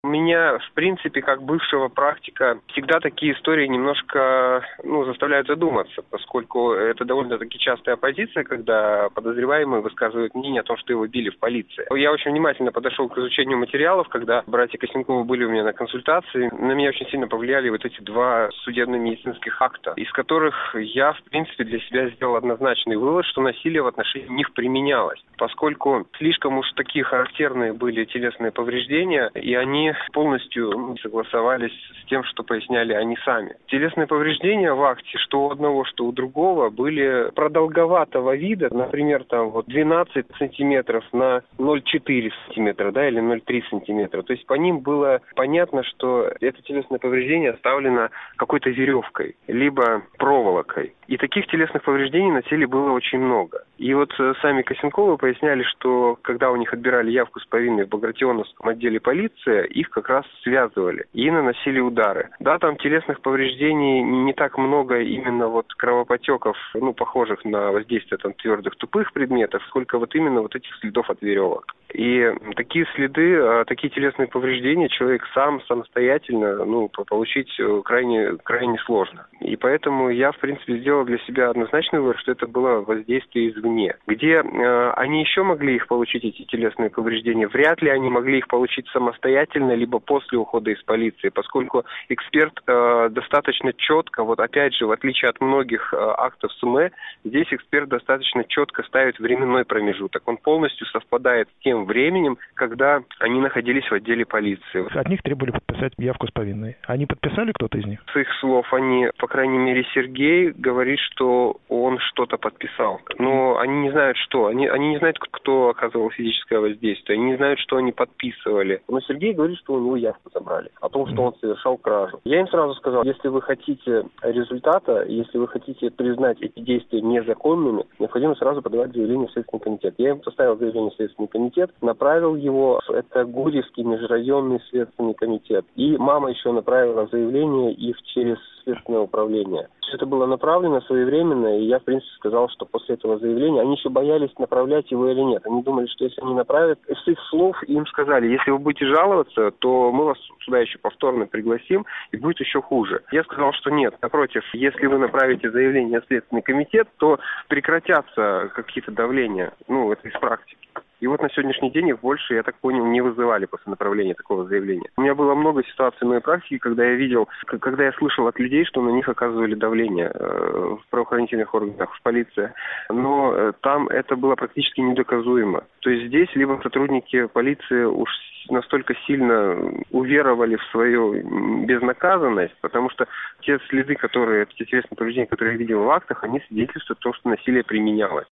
У меня, в принципе, как бывшего практика, всегда такие истории немножко, заставляют задуматься, поскольку это довольно-таки частая позиция, когда подозреваемый высказывает мнение о том, что его били в полиции. Я очень внимательно подошел к изучению материалов, когда братья Косенковы были у меня на консультации. На меня очень сильно повлияли вот эти два судебно-медицинских акта, из которых я, в принципе, для себя сделал однозначный вывод, что насилие в отношении них применялось, поскольку слишком уж такие характерные были телесные повреждения, и они полностью согласовались с тем, что поясняли они сами. Телесные повреждения в акте, что у одного, что у другого, были продолговатого вида, например, 12 сантиметров на 0,4 сантиметра, или 0,3 сантиметра. То есть по ним было понятно, что это телесное повреждение оставлено какой-то веревкой, либо проволокой. И таких телесных повреждений на теле было очень много. И вот сами Косенковы поясняли, что когда у них отбирали явку с повинной в Багратионовском отделе полиции, их как раз связывали и наносили удары. Да, там телесных повреждений не так много, именно кровопотеков, похожих на воздействие твердых тупых предметов, сколько именно этих следов от веревок. И такие следы, такие телесные повреждения человек самостоятельно, получить крайне сложно. И поэтому я, в принципе, сделал для себя однозначный вывод, что это было воздействие извне. Где они еще могли их получить, эти телесные повреждения? Вряд ли они могли их получить самостоятельно, либо после ухода из полиции, поскольку эксперт достаточно четко, опять же, в отличие от многих актов СМЭ, здесь эксперт достаточно четко ставит временной промежуток. Он полностью совпадает с тем временем, когда они находились в отделе полиции. От них требовали подписать явку с повинной. Они подписали, кто-то из них? С их слов они, по крайней мере, Сергей говорит, что он что-то подписал. Но они не знают, что. Они не знают, кто оказывал физическое воздействие. Они не знают, что они подписывали. Но Сергей говорит, что у него явку забрали. О том, что он совершал кражу. Я им сразу сказал, если вы хотите результата, если вы хотите признать эти действия незаконными, необходимо сразу подавать заявление в Следственный комитет. Я им составил заявление в Следственный комитет, направил его, это Гурьевский межрайонный следственный комитет. И мама еще направила заявление их через следственное управление. Все это было направлено своевременно, и я, в принципе, сказал, что после этого заявления они еще боялись, направлять его или нет. Они думали, что если они направят, с их слов им сказали, если вы будете жаловаться, то мы вас сюда еще повторно пригласим, и будет еще хуже. Я сказал, что нет, напротив, если вы направите заявление в Следственный комитет, то прекратятся какие-то давления, это из практики. И на сегодняшний день их больше, я так понял, не вызывали после направления такого заявления. У меня было много ситуаций в моей практике, когда я слышал от людей, что на них оказывали давление в правоохранительных органах, в полиции. Но там это было практически недоказуемо. То есть здесь либо сотрудники полиции уж настолько сильно уверовали в свою безнаказанность, потому что те следы, те телесные повреждения, которые я видел в актах, они свидетельствуют о том, что насилие применялось.